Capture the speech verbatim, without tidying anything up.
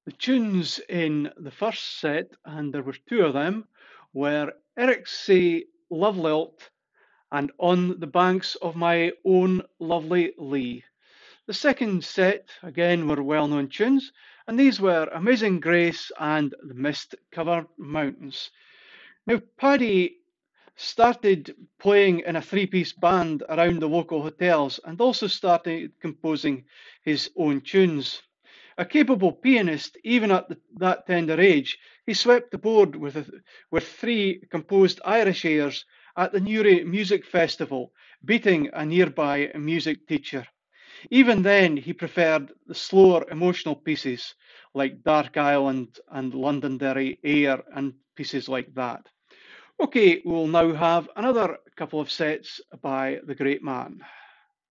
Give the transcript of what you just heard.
The tunes in the first set, and there were two of them, were Eric's Love Lilt and On the Banks of My Own Lovely Lee. The second set, again, were well known tunes, and these were Amazing Grace and The Mist Covered Mountains. Now, Paddy started playing in a three piece band around the local hotels and also started composing his own tunes. A capable pianist, even at the, that tender age, he swept the board with, a, with three composed Irish airs at the Newry Music Festival, beating a nearby music teacher. Even then, he preferred the slower emotional pieces like Dark Island and Londonderry Air and pieces like that. Okay, we'll now have another couple of sets by the great man.